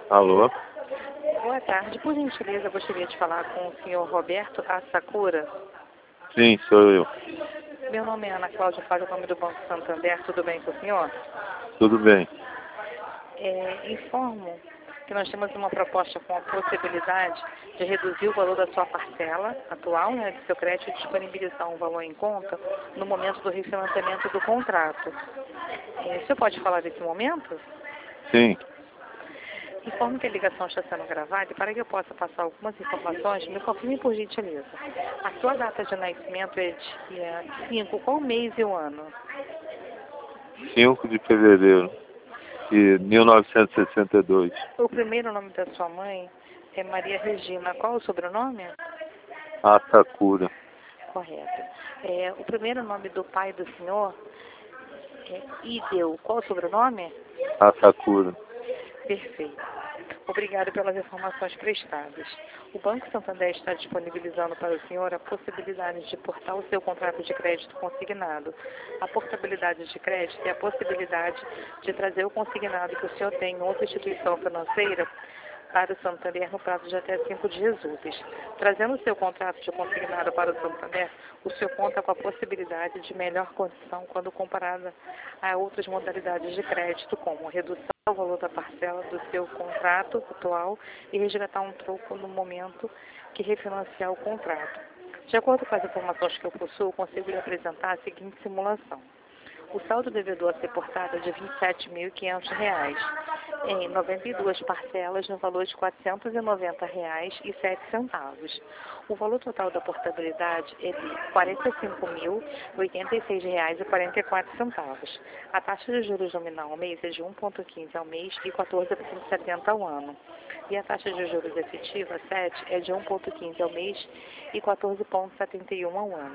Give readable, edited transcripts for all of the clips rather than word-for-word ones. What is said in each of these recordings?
Alô? Boa tarde. Por gentileza, eu gostaria de falar com o senhor Roberto Asakura. Sim, sou eu. Meu nome é Ana Cláudia, falo em nome do Banco Santander. Tudo bem com o senhor? Tudo bem. Informo que nós temos uma proposta com a possibilidade de reduzir o valor da sua parcela atual, né, do seu crédito, e disponibilizar um valor em conta no momento do refinanciamento do contrato. O senhor pode falar desse momento? Sim. Informo que a ligação está sendo gravada e para que eu possa passar algumas informações, me confirme por gentileza. A sua data de nascimento é dia 5, qual mês e o ano? 5 de fevereiro de 1962. O primeiro nome da sua mãe é Maria Regina. Qual o sobrenome? Asakura. Correto. O primeiro nome do pai do senhor é Ideu. Qual o sobrenome? Asakura. Perfeito. Obrigado pelas informações prestadas. O Banco Santander está disponibilizando para o senhor a possibilidade de portar o seu contrato de crédito consignado. A portabilidade de crédito é a possibilidade de trazer o consignado que o senhor tem em outra instituição financeira para o Santander no prazo de até 5 dias úteis. Trazendo o seu contrato de consignado para o Santander, o senhor conta com a possibilidade de melhor condição quando comparada a outras modalidades de crédito, como redução do valor da parcela do seu contrato atual e resgatar um troco no momento que refinanciar o contrato. De acordo com as informações que eu possuo, consigo lhe apresentar a seguinte simulação. O saldo devedor a ser portado é de R$ 27.500, em 92 parcelas no valor de R$ 490,07. O valor total da portabilidade é de R$ 45.086,44. A taxa de juros nominal ao mês é de 1,15 ao mês e 14,70 ao ano. E a taxa de juros efetiva, 7, é de 1,15 ao mês e 14,71 ao ano.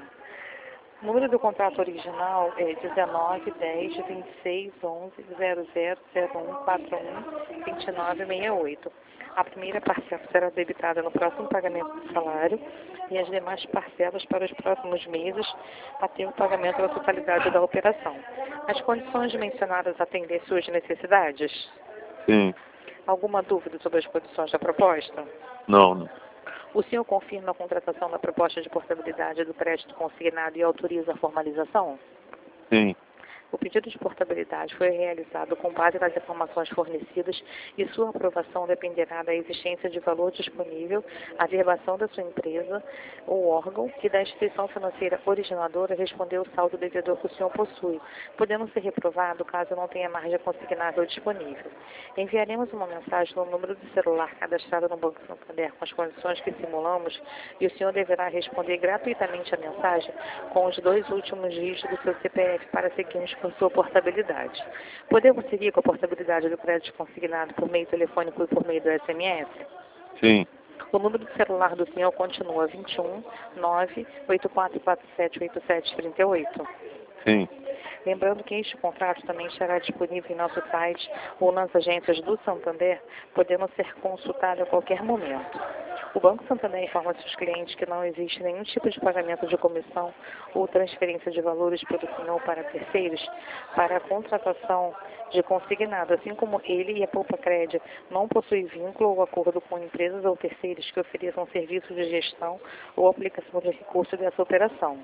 O número do contrato original é 19 10 26 11 00 01 41 29 68. A primeira parcela será debitada no próximo pagamento do salário e as demais parcelas para os próximos meses até o pagamento da totalidade da operação. As condições mencionadas atendem suas necessidades? Sim. Alguma dúvida sobre as condições da proposta? Não. O senhor confirma a contratação da proposta de portabilidade do crédito consignado e autoriza a formalização? Sim. O pedido de portabilidade foi realizado com base nas informações fornecidas e sua aprovação dependerá da existência de valor disponível, a verbação da sua empresa ou órgão e da instituição financeira originadora responder o saldo devedor que o senhor possui, podendo ser reprovado caso não tenha margem consignável disponível. Enviaremos uma mensagem no número de celular cadastrado no Banco Santander com as condições que simulamos e o senhor deverá responder gratuitamente a mensagem com os 2 últimos dígitos do seu CPF para seguirmos com sua portabilidade. Podemos seguir com a portabilidade do crédito consignado por meio telefônico e por meio do SMS? Sim. O número do celular do senhor continua 21 9 8447 8738. Sim. Lembrando que este contrato também estará disponível em nosso site ou nas agências do Santander, podendo ser consultado a qualquer momento. O Banco Santander informa seus clientes que não existe nenhum tipo de pagamento de comissão ou transferência de valores pelo senhor para terceiros para a contratação de consignado, assim como ele e a Poupa Crédito não possuem vínculo ou acordo com empresas ou terceiros que ofereçam serviços de gestão ou aplicação de recursos dessa operação.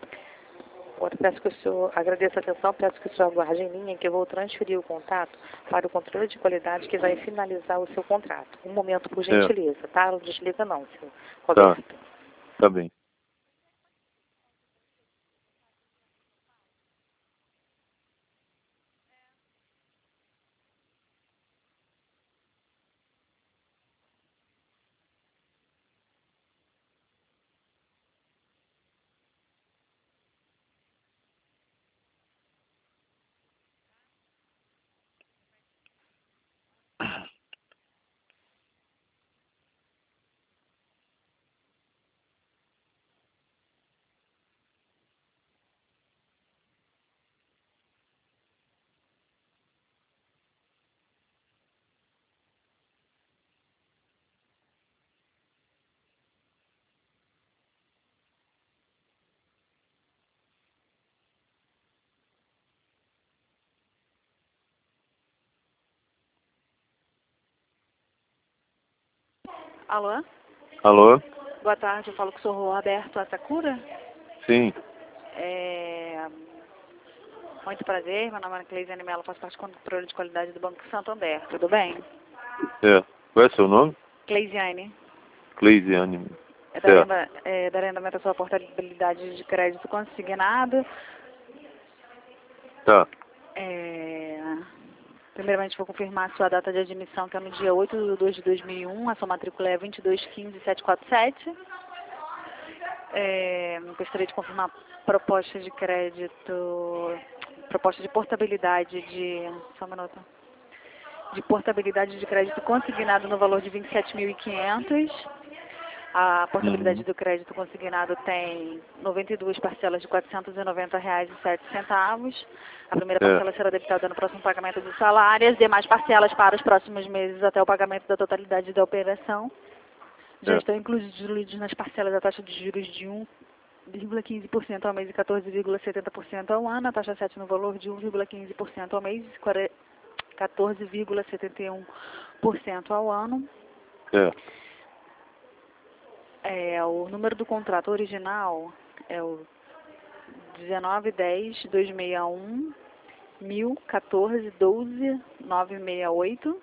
Agora, peço que o senhor agradeça a atenção, peço que o senhor aguarde em linha que eu vou transferir o contato para o controle de qualidade que vai finalizar o seu contrato. Um momento, por gentileza, tá? Não desliga não, senhor Roberto. Tá bem. Alô? Alô? Boa tarde, eu falo com o senhor Roberto Asakura. Sim. Muito prazer, meu nome é Cleisiane Mello, faço parte do controle de qualidade do Banco Santander, tudo bem? Certo. Qual é seu nome? Cleisiane, Cleisiane. darei Certo. andamento à sua portabilidade de crédito consignado. Tá. Primeiramente, vou confirmar a sua data de admissão, que é no dia 8/2/2001, a sua matrícula é 2215747. Gostaria de confirmar proposta de crédito, proposta de portabilidade de, só um minuto, de portabilidade de crédito consignado no valor de 27.500. A portabilidade do crédito consignado tem 92 parcelas de R$ 490,07. A primeira parcela será debitada no próximo pagamento do salário, as demais parcelas para os próximos meses até o pagamento da totalidade da operação. Já estão incluídos nas parcelas a taxa de juros de 1,15% ao mês e 14,70% ao ano, a taxa 7 no valor de 1,15% ao mês e 14,71% ao ano. O número do contrato original é o 1910-661-1014-12-968.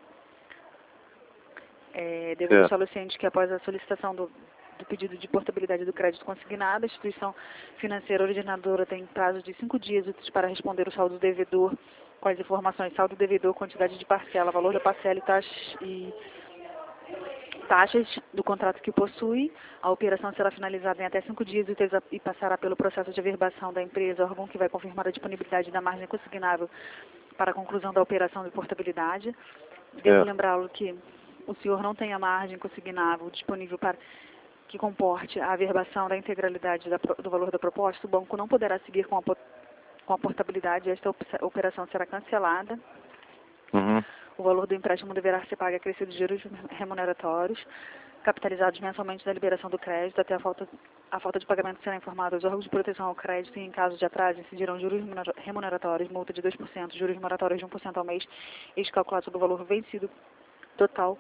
Devo deixá-lo ciente que após a solicitação do pedido de portabilidade do crédito consignado, a instituição financeira originadora tem prazo de 5 dias úteis para responder o saldo devedor com as informações saldo devedor, quantidade de parcela, valor da parcela e taxas do contrato que possui. A operação será finalizada em até 5 dias úteis e passará pelo processo de averbação da empresa, órgão que vai confirmar a disponibilidade da margem consignável para a conclusão da operação de portabilidade. Devo lembrá-lo que o senhor não tem a margem consignável disponível para que comporte a averbação da integralidade do valor da proposta. O banco não poderá seguir com a portabilidade. Esta operação será cancelada. O valor do empréstimo deverá ser pago acrescido de juros remuneratórios, capitalizados mensalmente da liberação do crédito. Até a falta de pagamento será informado aos órgãos de proteção ao crédito e, em caso de atraso, incidirão juros remuneratórios, multa de 2%, juros moratórios de 1% ao mês, calculado sobre o valor vencido total,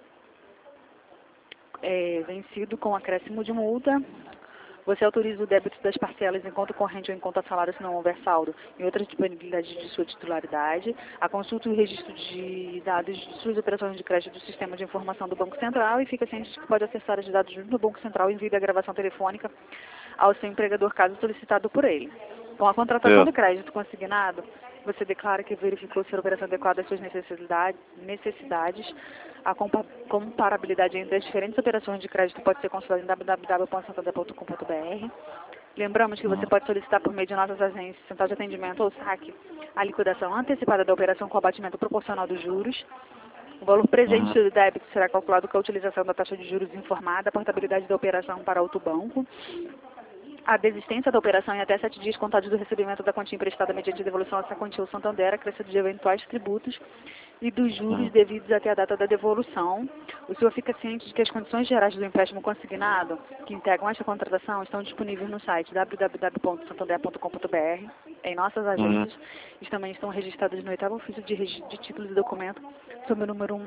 vencido com acréscimo de multa. Você autoriza o débito das parcelas em conta corrente ou em conta salário se não houver saldo e outras disponibilidades de sua titularidade. A consulta e o registro de dados de suas operações de crédito do sistema de informação do Banco Central, e fica ciente de que pode acessar os dados junto do Banco Central e envia a gravação telefônica ao seu empregador caso solicitado por ele. Com a contratação do crédito consignado, você declara que verificou ser a operação adequada às suas necessidades. A comparabilidade entre as diferentes operações de crédito pode ser consultada em www.santander.com.br. Lembramos que você pode solicitar por meio de nossas agências, central de atendimento ou saque, a liquidação antecipada da operação com abatimento proporcional dos juros. O valor presente do débito será calculado com a utilização da taxa de juros informada, a portabilidade da operação para outro banco. A desistência da operação em até 7 dias contados do recebimento da quantia emprestada mediante devolução a essa quantia ao Santander, acrescido de eventuais tributos e dos juros devidos até a data da devolução. O senhor fica ciente de que as condições gerais do empréstimo consignado, que integram esta contratação, estão disponíveis no site www.santander.com.br, em nossas agências, e também estão registradas no 8º ofício de registro de títulos e documentos, sob o número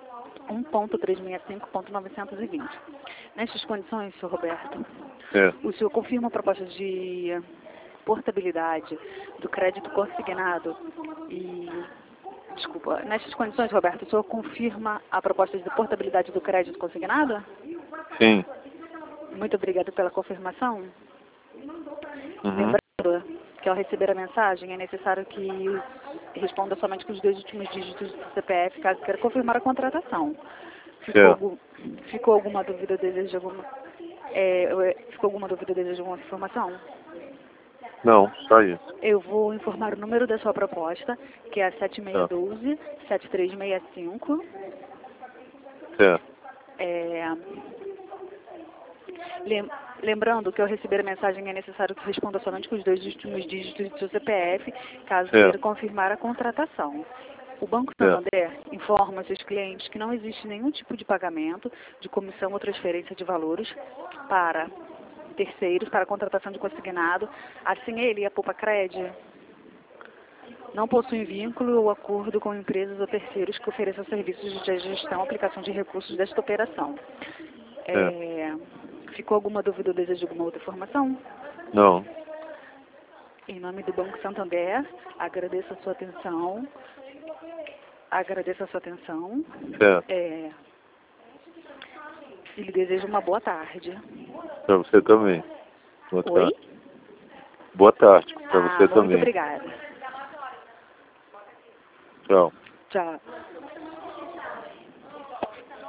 1.365.920. Nestas condições, senhor Roberto, o senhor confirma a proposta de portabilidade do crédito consignado e... Desculpa, nestas condições, Roberto, o senhor confirma a proposta de portabilidade do crédito consignado? Sim. Muito obrigada pela confirmação. Lembrando que ao receber a mensagem é necessário que responda somente com os 2 últimos dígitos do CPF, caso queira confirmar a contratação. Ficou alguma dúvida, deseja alguma informação? Não, só isso. Eu vou informar o número da sua proposta, que é a 7612-7365. Lembrando que ao receber a mensagem é necessário que responda somente com os 2 últimos dígitos do seu CPF, caso queira confirmar a contratação. O Banco Santander informa seus clientes que não existe nenhum tipo de pagamento, de comissão ou transferência de valores para terceiros, para a contratação de consignado. Assim ele e a Poupa Cred Não possuem vínculo ou acordo com empresas ou terceiros que ofereçam serviços de gestão e aplicação de recursos desta operação. Ficou alguma dúvida ou desejo de alguma outra informação? Não. Em nome do Banco Santander, agradeço a sua atenção. Certo. E lhe desejo uma boa tarde. Para você também. Boa Oi? tarde. Boa tarde. Para você muito também. obrigada. Tchau. Tchau.